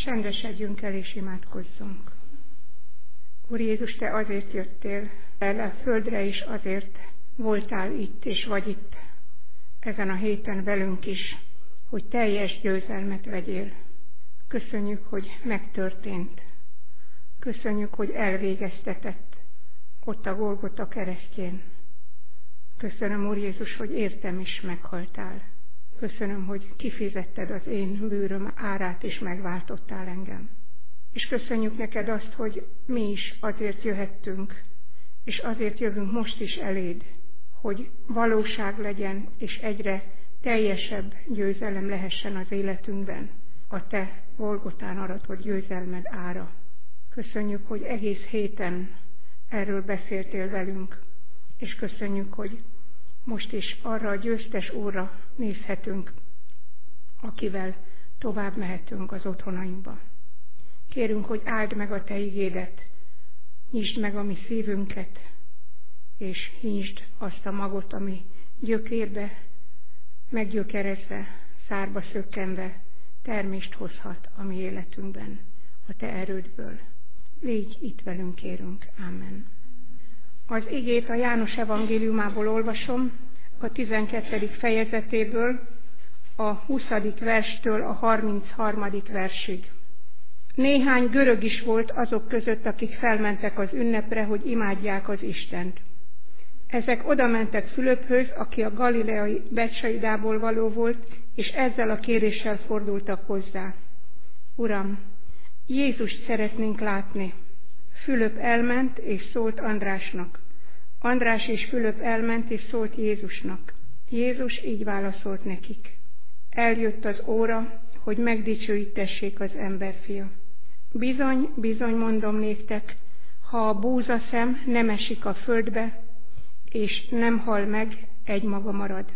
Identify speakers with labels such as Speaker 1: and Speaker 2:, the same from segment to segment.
Speaker 1: Csendesedjünk el és imádkozzunk. Úr Jézus, Te azért jöttél el a földre, és azért voltál itt, és vagy itt ezen a héten velünk is, hogy teljes győzelmet vegyél. Köszönjük, hogy megtörtént. Köszönjük, hogy elvégeztetett ott a Golgota keresztjén. Köszönöm, Úr Jézus, hogy értem is meghaltál. Köszönöm, hogy kifizetted az én bűröm árát, és megváltottál engem. És köszönjük neked azt, hogy mi is azért jöhettünk, és azért jövünk most is eléd, hogy valóság legyen, és egyre teljesebb győzelem lehessen az életünkben a Te Golgotán aratott győzelmed ára. Köszönjük, hogy egész héten erről beszéltél velünk, és köszönjük, hogy most is arra a győztes Úrra nézhetünk, akivel tovább mehetünk az otthonainkba. Kérünk, hogy áld meg a Te igédet, nyisd meg a mi szívünket, és hízsd azt a magot, ami gyökérbe, meggyökerezve, szárba szökkenve termést hozhat a mi életünkben, a Te erődből. Légy itt velünk, kérünk. Amen. Az igét a János evangéliumából olvasom, a 12. fejezetéből, a 20. verstől a 33. versig. Néhány görög is volt azok között, akik felmentek az ünnepre, hogy imádják az Istent. Ezek odamentek Fülöphöz, aki a galileai Betsaidából való volt, és ezzel a kéréssel fordultak hozzá. Uram, Jézust szeretnénk látni. Fülöp elment, és szólt Andrásnak. András és Fülöp elment, és szólt Jézusnak. Jézus így válaszolt nekik. Eljött az óra, hogy megdicsőítessék az emberfia. Bizony, bizony mondom néktek, ha a búzaszem nem esik a földbe, és nem hal meg, egymaga marad.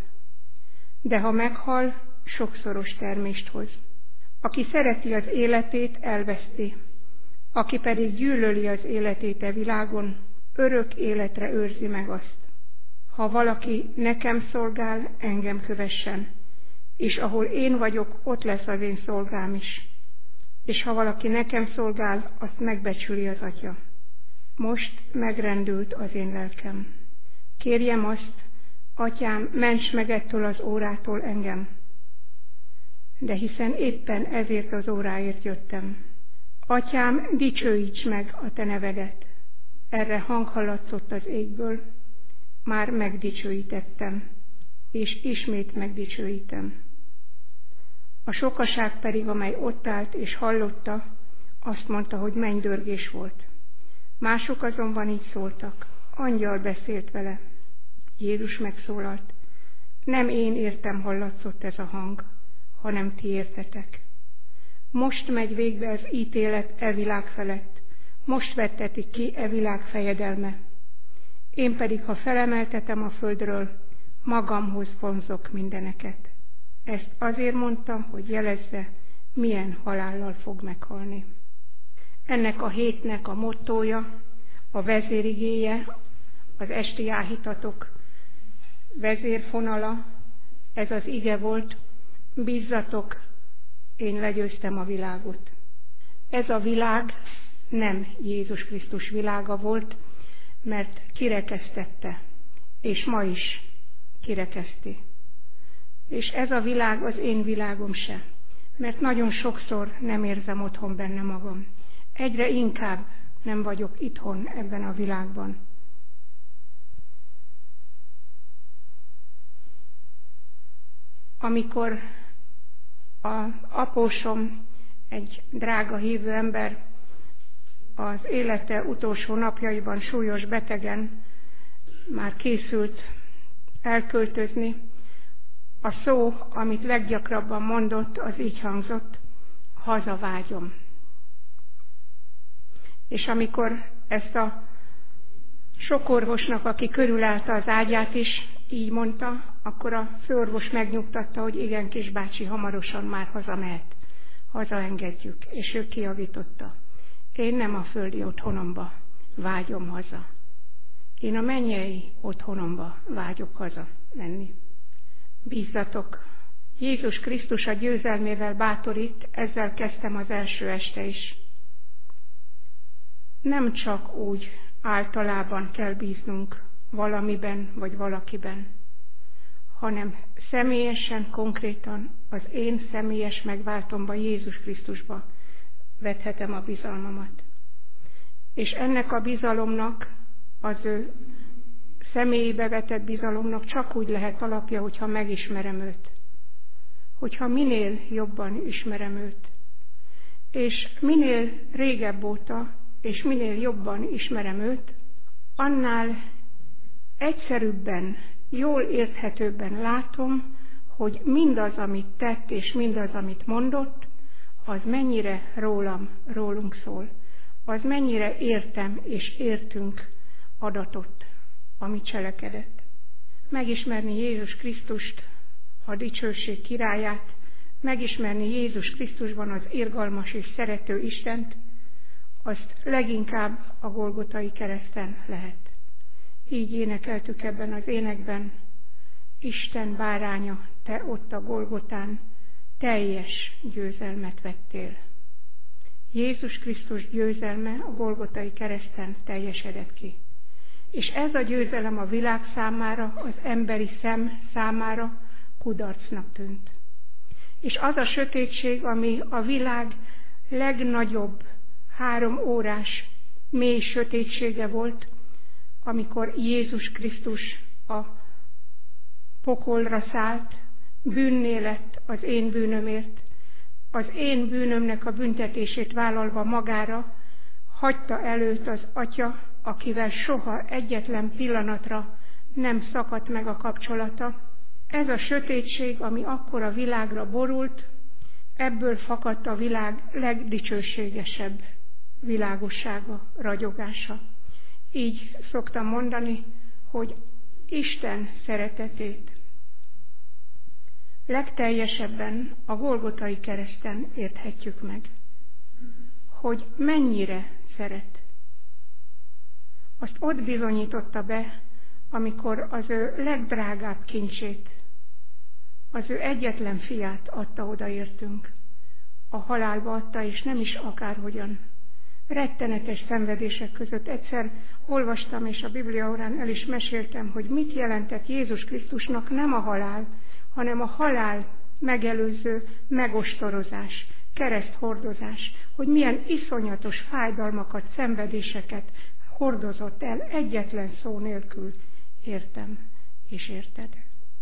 Speaker 1: De ha meghal, sokszoros termést hoz. Aki szereti az életét, elveszti. Aki pedig gyűlöli az életét a világon, örök életre őrzi meg azt. Ha valaki nekem szolgál, engem kövessen, és ahol én vagyok, ott lesz az én szolgám is. És ha valaki nekem szolgál, azt megbecsüli az Atya. Most megrendült az én lelkem. Kérjem azt, Atyám, ments meg ettől az órától engem. De hiszen éppen ezért az óráért jöttem. Atyám, dicsőíts meg a Te nevedet. Erre hang hallatszott az égből. Már megdicsőítettem, és ismét megdicsőítem. A sokaság pedig, amely ott állt és hallotta, azt mondta, hogy mennydörgés volt. Mások azonban így szóltak. Angyal beszélt vele. Jézus megszólalt. Nem én értem hallatszott ez a hang, hanem ti értetek. Most megy végbe az ítélet e világ felett. Most vettetik ki e világ fejedelme. Én pedig, ha felemeltetem a földről, magamhoz vonzok mindeneket. Ezt azért mondta, hogy jelezze, milyen halállal fog meghalni. Ennek a hétnek a mottója, a vezérigéje, az esti áhítatok vezérfonala, ez az ige volt, bízzatok, én legyőztem a világot. Ez a világ nem Jézus Krisztus világa volt, mert kirekesztette, és ma is kirekeszti. És ez a világ az én világom se, mert nagyon sokszor nem érzem otthon benne magam. Egyre inkább nem vagyok itthon ebben a világban. Amikor az apósom, egy drága hívő ember, az élete utolsó napjaiban súlyos betegen már készült elköltözni, a szó, amit leggyakrabban mondott, az így hangzott, hazavágyom. És amikor ezt a sok orvosnak, aki körülállta az ágyát is, így mondta, akkor a főorvos megnyugtatta, hogy igen, kisbácsi, hamarosan már hazamehet, hazaengedjük. És ő kijavította. Én nem a földi otthonomba vágyom haza. Én a mennyei otthonomba vágyok haza menni. Bízzatok, Jézus Krisztus a győzelmével bátorít, ezzel kezdtem az első este is. Nem csak úgy általában kell bíznunk valamiben vagy valakiben, hanem személyesen, konkrétan az én személyes megváltomba, Jézus Krisztusba vethetem a bizalmamat. És ennek a bizalomnak, az ő személyébe vetett bizalomnak csak úgy lehet alapja, hogyha megismerem őt. Hogyha minél jobban ismerem őt. És minél régebb óta, és minél jobban ismerem őt, annál egyszerűbben, jól érthetőbben látom, hogy mindaz, amit tett, és mindaz, amit mondott, az mennyire rólunk szól. Az mennyire értem és értünk adatot, amit cselekedett. Megismerni Jézus Krisztust, a dicsőség királyát, megismerni Jézus Krisztusban az irgalmas és szerető Istent, azt leginkább a Golgotai kereszten lehet. Így énekeltük ebben az énekben: Isten báránya, te ott a Golgotán teljes győzelmet vettél. Jézus Krisztus győzelme a Golgotai kereszten teljesedett ki. És ez a győzelem a világ számára, az emberi szem számára kudarcnak tűnt. És az a sötétség, ami a világ legnagyobb 3 órás mély sötétsége volt, amikor Jézus Krisztus a pokolra szállt, bűnné lett az én bűnömért, az én bűnömnek a büntetését vállalva magára, hagyta előtt az Atya, akivel soha egyetlen pillanatra nem szakadt meg a kapcsolata. Ez a sötétség, ami akkor a világra borult, ebből fakadt a világ legdicsőségesebb világossága, ragyogása. Így szoktam mondani, hogy Isten szeretetét legteljesebben a Golgotai kereszten érthetjük meg. Hogy mennyire szeret. Azt ott bizonyította be, amikor az ő legdrágább kincsét, az ő egyetlen fiát adta odaértünk. A halálba adta, és nem is akárhogyan. Rettenetes szenvedések között. Egyszer olvastam, és a Biblia órán el is meséltem, hogy mit jelentett Jézus Krisztusnak nem a halál, hanem a halál megelőző megostorozás, kereszthordozás, hogy milyen iszonyatos fájdalmakat, szenvedéseket hordozott el egyetlen szó nélkül. Értem és érted.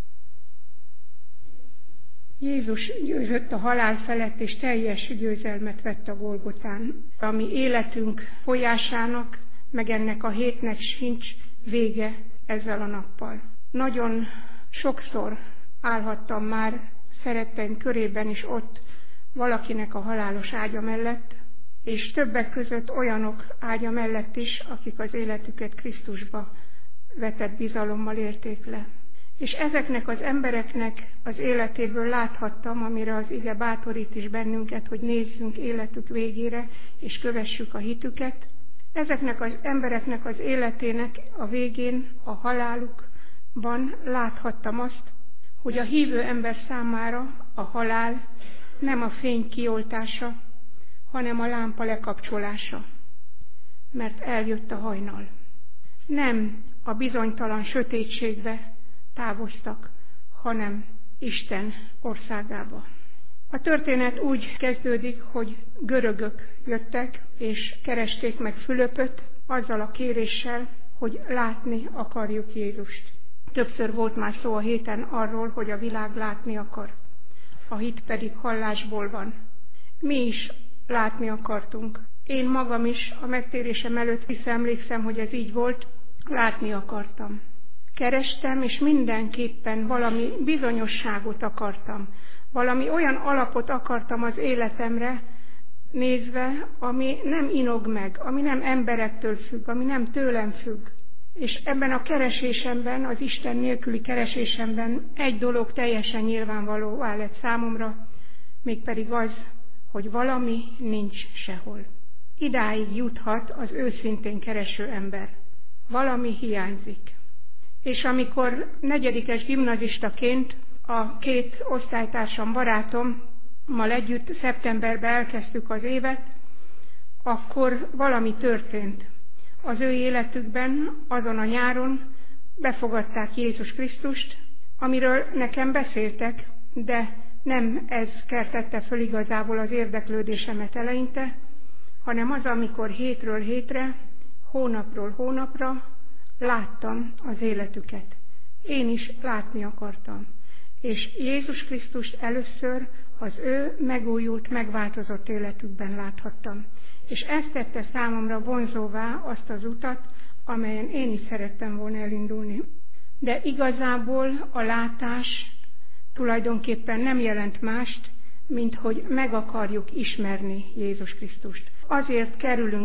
Speaker 1: Jézus győzött a halál felett, és teljes győzelmet vett a Golgotán, ami életünk folyásának, meg ennek a hétnek sincs vége ezzel a nappal. Nagyon sokszor állhattam már szeretteim körében is ott valakinek a halálos ágya mellett, és többek között olyanok ágya mellett is, akik az életüket Krisztusba vetett bizalommal érték le. És ezeknek az embereknek az életéből láthattam, amire az ige bátorít is bennünket, hogy nézzünk életük végére, és kövessük a hitüket. Ezeknek az embereknek az életének a végén, a halálukban láthattam azt, hogy a hívő ember számára a halál nem a fény kioltása, hanem a lámpa lekapcsolása, mert eljött a hajnal. Nem a bizonytalan sötétségbe távoztak, hanem Isten országába. A történet úgy kezdődik, hogy görögök jöttek, és keresték meg Fülöpöt azzal a kéréssel, hogy látni akarjuk Jézust. Többször volt már szó a héten arról, hogy a világ látni akar, a hit pedig hallásból van. Mi is látni akartunk. Én magam is a megtérésem előtt visszaemlékszem, hogy ez így volt, látni akartam. Kerestem, és mindenképpen valami bizonyosságot akartam. Valami olyan alapot akartam az életemre nézve, ami nem inog meg, ami nem emberektől függ, ami nem tőlem függ. És ebben a keresésemben, az Isten nélküli keresésemben egy dolog teljesen nyilvánvalóvá lett számomra, mégpedig az, hogy valami nincs sehol. Idáig juthat az őszintén kereső ember. Valami hiányzik. És amikor 4. gimnazistaként a két osztálytársam, barátommal együtt szeptemberben elkezdtük az évet, akkor valami történt. Az ő életükben azon a nyáron befogadták Jézus Krisztust, amiről nekem beszéltek, de nem ez keltette föl igazából az érdeklődésemet eleinte, hanem az, amikor hétről hétre, hónapról hónapra láttam az életüket. Én is látni akartam. És Jézus Krisztust először az ő megújult, megváltozott életükben láthattam. És ez tette számomra vonzóvá azt az utat, amelyen én is szerettem volna elindulni. De igazából a látás tulajdonképpen nem jelent mást, mint hogy meg akarjuk ismerni Jézus Krisztust. Azért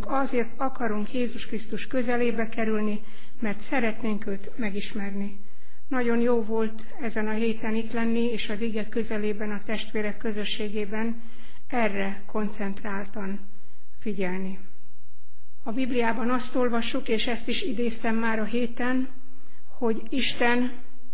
Speaker 1: akarunk Jézus Krisztus közelébe kerülni, mert szeretnénk őt megismerni. Nagyon jó volt ezen a héten itt lenni, és az ige közelében, a testvérek közösségében erre koncentráltan figyelni. A Bibliában azt olvassuk, és ezt is idéztem már a héten, hogy Isten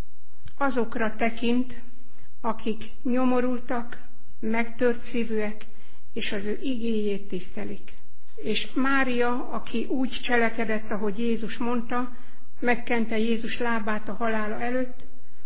Speaker 1: azokra tekint, akik nyomorultak, megtört szívűek, és az ő igéjét tisztelik. És Mária, aki úgy cselekedett, ahogy Jézus mondta, megkente Jézus lábát a halála előtt,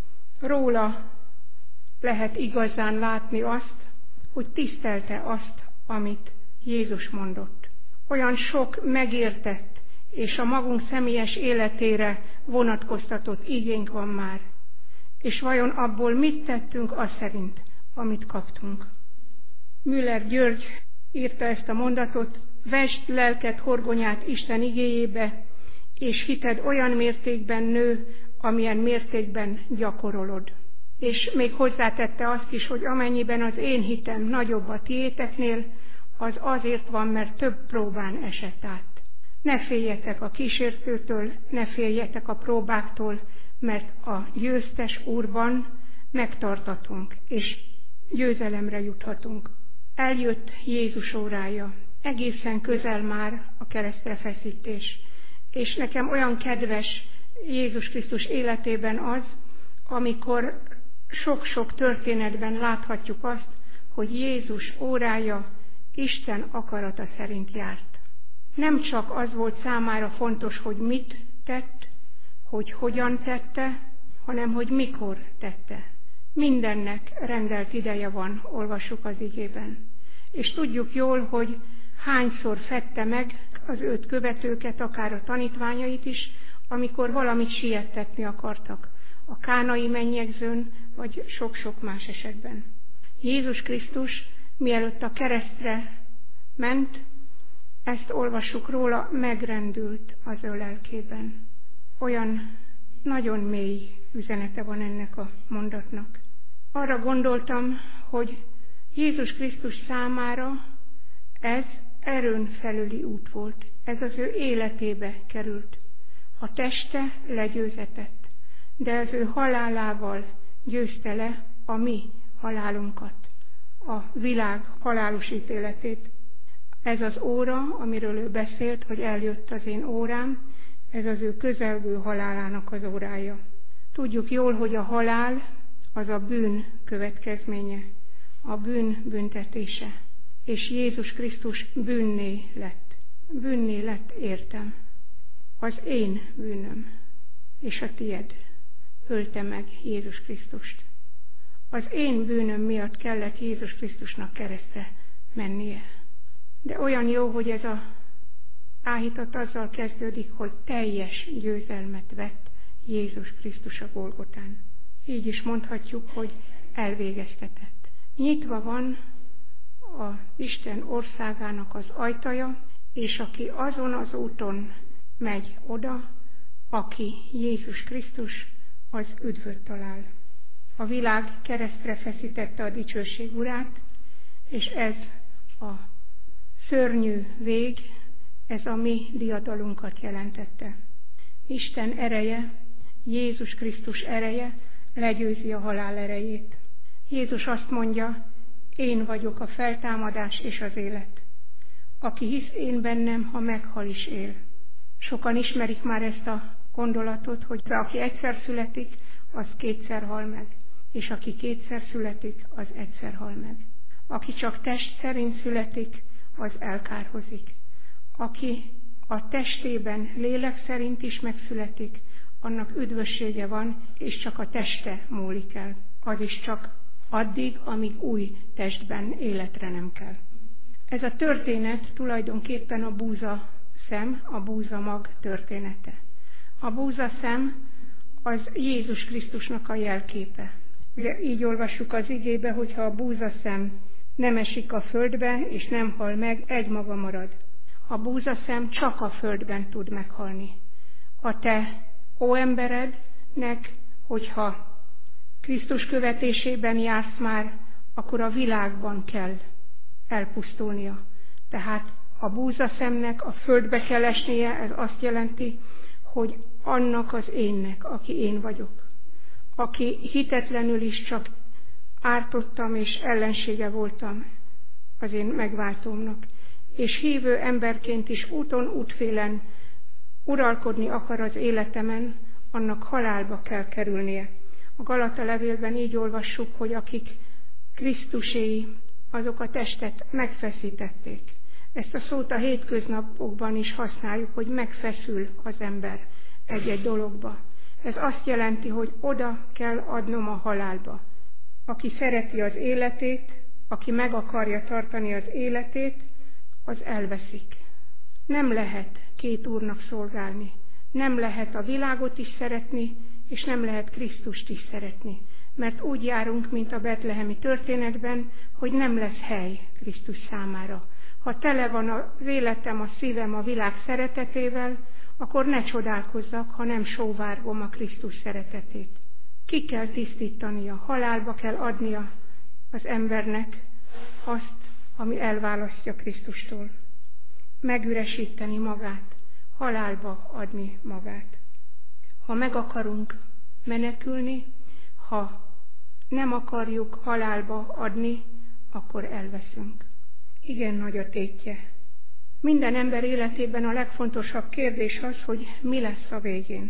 Speaker 1: róla lehet igazán látni azt, hogy tisztelte azt, amit Jézus mondott. Olyan sok megértett és a magunk személyes életére vonatkoztatott igénk van már. És vajon abból mit tettünk az szerint, amit kaptunk? Müller György írta ezt a mondatot: vesd lelked horgonyát Isten igéjébe, és hited olyan mértékben nő, amilyen mértékben gyakorolod. És még hozzátette azt is, hogy amennyiben az én hitem nagyobb a tiéteknél, az azért van, mert több próbán esett át. Ne féljetek a kísértőtől, ne féljetek a próbáktól, mert a győztes Úrban megtartatunk, és győzelemre juthatunk. Eljött Jézus órája, egészen közel már a keresztre feszítés. És nekem olyan kedves Jézus Krisztus életében az, amikor sok-sok történetben láthatjuk azt, hogy Jézus órája Isten akarata szerint járt. Nem csak az volt számára fontos, hogy mit tett, hogy hogyan tette, hanem hogy mikor tette. Mindennek rendelt ideje van, olvassuk az igében. És tudjuk jól, hogy hányszor fedte meg az őt követőket, akár a tanítványait is, amikor valamit siettetni akartak, a kánai mennyegzőn, vagy sok-sok más esetben. Jézus Krisztus, mielőtt a keresztre ment, ezt olvassuk róla, megrendült az ő lelkében. Olyan nagyon mély üzenete van ennek a mondatnak. Arra gondoltam, hogy Jézus Krisztus számára ez erőn felüli út volt. Ez az ő életébe került. A teste legyőzetett, de az ő halálával győzte le a mi halálunkat, a világ halálos ítéletét. Ez az óra, amiről ő beszélt, hogy eljött az én órám, ez az ő közelgő halálának az órája. Tudjuk jól, hogy a halál az a bűn következménye, a bűn büntetése. És Jézus Krisztus bűnné lett értem. Az én bűnöm és a tied ölte meg Jézus Krisztust. Az én bűnöm miatt kellett Jézus Krisztusnak keresztre mennie. De olyan jó, hogy ez a áhítat azzal kezdődik, hogy teljes győzelmet vett Jézus Krisztus a Golgotán. Így is mondhatjuk, hogy elvégeztetett. Nyitva van az Isten országának az ajtaja, és aki azon az úton megy oda, aki Jézus Krisztus, az üdvöt talál. A világ keresztre feszítette a dicsőség urát, és ez a szörnyű vég, ez a mi diadalunkat jelentette. Isten ereje, Jézus Krisztus ereje legyőzi a halál erejét. Jézus azt mondja, én vagyok a feltámadás és az élet. Aki hisz én bennem, ha meghal is él. Sokan ismerik már ezt a gondolatot, hogy aki egyszer születik, az kétszer hal meg. és aki kétszer születik, az egyszer hal meg. Aki csak test szerint születik, az elkárhozik. Aki a testében lélek szerint is megszületik, annak üdvössége van, és csak a teste múlik el. Az is csak addig, amíg új testben életre nem kell. Ez a történet tulajdonképpen a búzaszem, a búzamag története. A búzaszem az Jézus Krisztusnak a jelképe. Ugye így olvassuk az igébe, hogyha a búzaszem nem esik a földbe, és nem hal meg, egymaga marad. A búzaszem csak a földben tud meghalni. A te óemberednek, hogyha Krisztus követésében jársz már, akkor a világban kell elpusztulnia. Tehát a búzaszemnek a földbe kell esnie, ez azt jelenti, hogy annak az énnek, aki én vagyok, aki hitetlenül is csak ártottam és ellensége voltam az én megváltómnak, és hívő emberként is úton, útfélen uralkodni akar az életemen, annak halálba kell kerülnie. A Galata levélben így olvassuk, hogy akik Krisztuséi, azok a testet megfeszítették. Ezt a szót a hétköznapokban is használjuk, hogy megfeszül az ember egy-egy dologba. Ez azt jelenti, hogy oda kell adnom a halálba. Aki szereti az életét, aki meg akarja tartani az életét, az elveszik. Nem lehet két úrnak szolgálni. Nem lehet a világot is szeretni, és nem lehet Krisztust is szeretni. Mert úgy járunk, mint a betlehemi történetben, hogy nem lesz hely Krisztus számára. Ha tele van az életem, a szívem a világ szeretetével, akkor ne csodálkozzak, ha nem sóvárgom a Krisztus szeretetét. Ki kell tisztítania, halálba kell adnia az embernek azt, ami elválasztja Krisztustól. Megüresíteni magát, halálba adni magát. Ha meg akarunk menekülni, ha nem akarjuk halálba adni, akkor elveszünk. Igen nagy a tétje. Minden ember életében a legfontosabb kérdés az, hogy mi lesz a végén.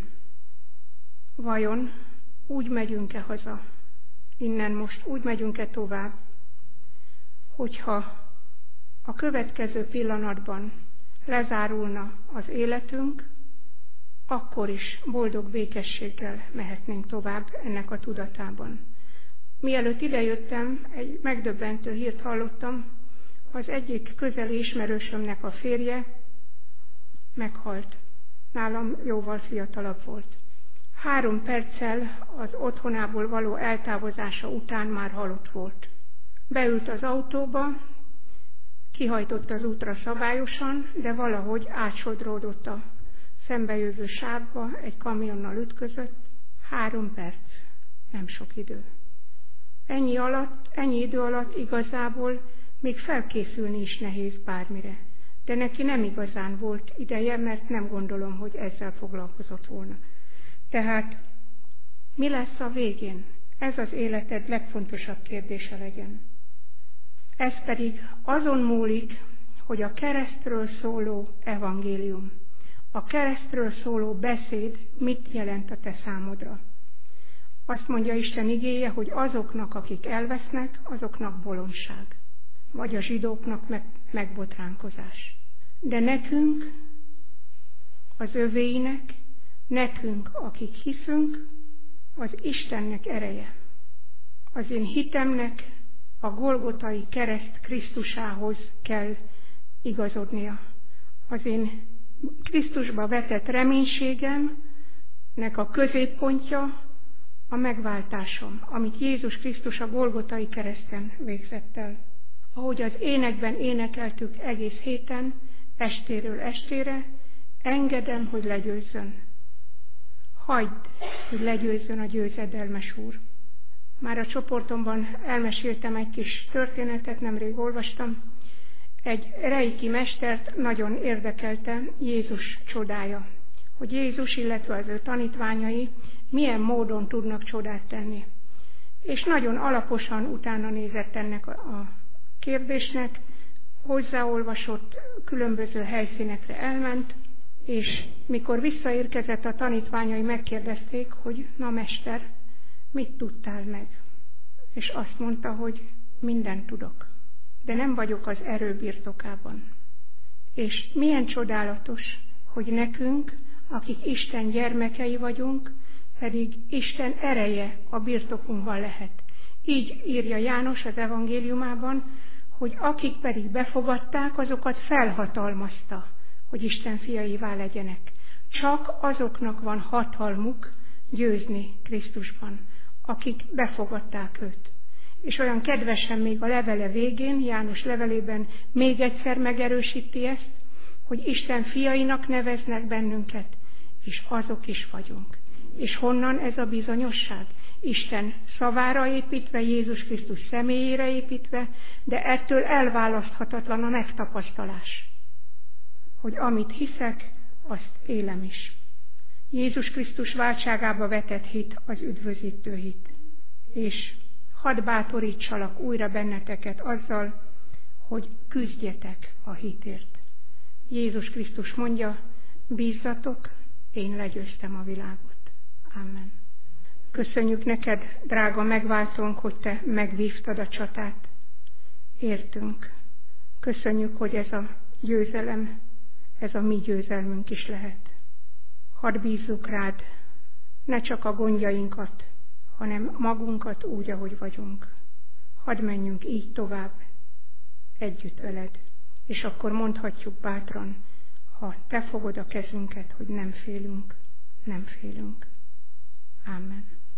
Speaker 1: Vajon úgy megyünk-e haza? Innen most úgy megyünk-e tovább, hogyha a következő pillanatban lezárulna az életünk, akkor is boldog békességgel mehetnénk tovább ennek a tudatában. Mielőtt idejöttem, egy megdöbbentő hírt hallottam, az egyik közeli ismerősömnek a férje meghalt. Nálam jóval fiatalabb volt. 3 perccel az otthonából való eltávozása után már halott volt. Beült az autóba, kihajtott az útra szabályosan, de valahogy átsodródott a szembejövő sávba, egy kamionnal ütközött. 3 perc, nem sok idő. Ennyi idő alatt igazából még felkészülni is nehéz bármire. De neki nem igazán volt ideje, mert nem gondolom, hogy ezzel foglalkozott volna. Tehát mi lesz a végén? Ez az életed legfontosabb kérdése legyen. Ez pedig azon múlik, hogy a keresztről szóló evangélium, a keresztről szóló beszéd mit jelent a te számodra. Azt mondja Isten igéje, hogy azoknak, akik elvesznek, azoknak bolondság, vagy a zsidóknak megbotránkozás. De nekünk, az övéinek, nekünk, akik hiszünk, az Istennek ereje. Az én hitemnek a golgotai kereszt Krisztusához kell igazodnia. Az én Krisztusba vetett reménységemnek a középpontja a megváltásom, amit Jézus Krisztus a golgotai kereszten végzett el. Ahogy az énekben énekeltük egész héten, estéről estére, engedem, hogy legyőzzön. Hagyd, hogy legyőzzön a győzedelmes Úr. Már a csoportomban elmeséltem egy kis történetet, nemrég olvastam. Egy reiki mestert nagyon érdekelte Jézus csodája, hogy Jézus, illetve az ő tanítványai milyen módon tudnak csodát tenni. És nagyon alaposan utána nézett ennek a kérdésnek, hozzáolvasott, különböző helyszínekre elment, és mikor visszaérkezett, a tanítványai megkérdezték, hogy na mester, mit tudtál meg? és azt mondta, hogy mindent tudok, de nem vagyok az erő birtokában. És milyen csodálatos, hogy nekünk, akik Isten gyermekei vagyunk, pedig Isten ereje a birtokunkban lehet. Így írja János az evangéliumában, hogy akik pedig befogadták, azokat felhatalmazta, hogy Isten fiaivá legyenek. Csak azoknak van hatalmuk győzni Krisztusban, akik befogadták őt. És olyan kedvesen még a levele végén, János levelében még egyszer megerősíti ezt, hogy Isten fiainak neveznek bennünket, és azok is vagyunk. És honnan ez a bizonyosság? Isten szavára építve, Jézus Krisztus személyére építve, de ettől elválaszthatatlan a megtapasztalás, hogy amit hiszek, azt élem is. Jézus Krisztus váltságába vetett hit az üdvözítő hit. És hadd bátorítsalak újra benneteket azzal, hogy küzdjetek a hitért. Jézus Krisztus mondja, bízzatok, én legyőztem a világot. Amen. Köszönjük neked, drága megváltónk, hogy te megvívtad a csatát. Értünk. Köszönjük, hogy ez a győzelem, ez a mi győzelmünk is lehet. Hadd bízzuk rád, ne csak a gondjainkat, hanem magunkat úgy, ahogy vagyunk. Hadd menjünk így tovább, együtt veled, és akkor mondhatjuk bátran, ha te fogod a kezünket, hogy nem félünk, nem félünk. Amen.